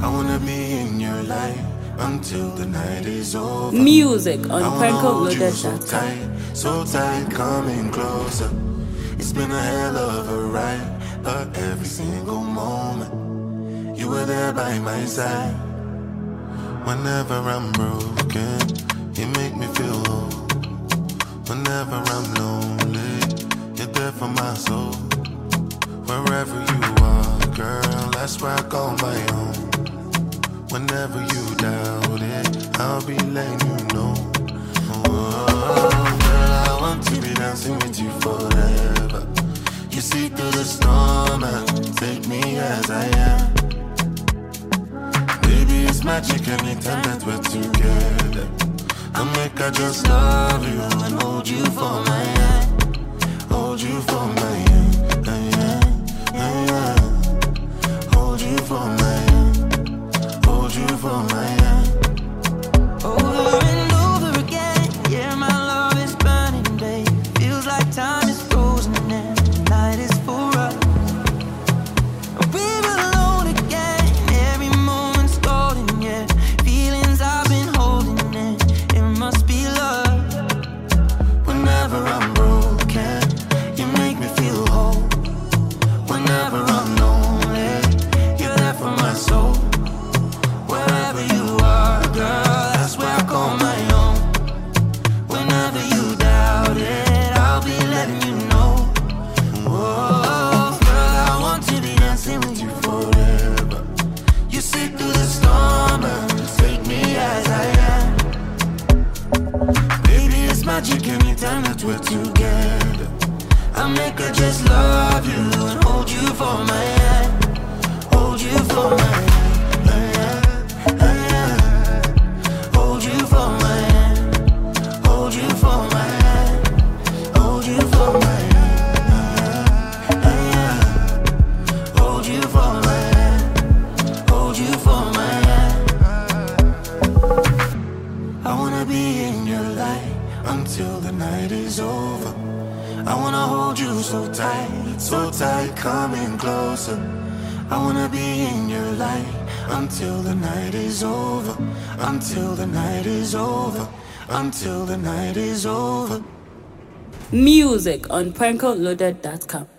I wanna be in your life until the night is over. Music on PrankOutLoaded.com. So tight, coming closer. It's been a hell of a ride, but every single moment you were there by my side. Whenever I'm broken, you make me feel whole. Whenever I'm lonely, you're there for my soul. Wherever you are, girl, that's where I call my own. Whenever you doubt it, I'll be letting you know. Oh, girl, I want to be dancing with you forever. You see through the storm and take me as I am. Baby, it's magic anytime that we're together. I make I just love you and hold you for my hand. Hold you for my hand, hold you for my hand. Hold you for my hand. Over and over again, yeah, my love is burning, babe. Feels like time is frozen and the night is for us. We're alone again, every moment's golden, yeah. Feelings I've been holding in, it must be love. Whenever I'm broken, you make me feel whole. Whenever I'm lonely, you're there for my soul. Wherever you are, girl, that's where I call my own. Whenever you doubt it, I'll be letting you know. Whoa, girl, I want to be dancing with you forever. You see through the storm and take me as I am. Baby, it's magic anytime that we're together. I make her just love you and hold you for my hand. Hold you for my hand. Hold you for my hand. Hold you for my hand. Hold you for my hand. Hold you for my hand. Hold you for my hand. I wanna be in your light until the night is over. I wanna hold you so tight, coming closer. I wanna be in your light until the night is over. Until the night is over. Until the night is over. Music on PrankOutLoaded.com.